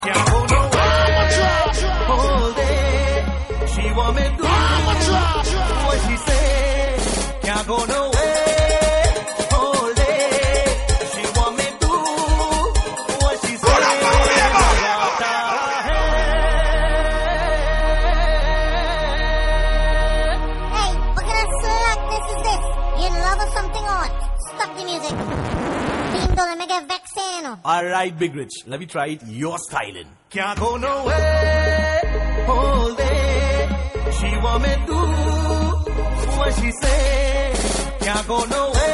Can't go nowhere. Hold it. She want me to what she say. Can't go nowhere. Hold it. She want me to what she say. Hey, what kind of slackness is this? You in love or something or what? Stop the music. Pinto mega vexano. Alright, Big Rich, let me try it your styling. Can't go nowhere. Hold it. She want me to what she say. Can't go nowhere.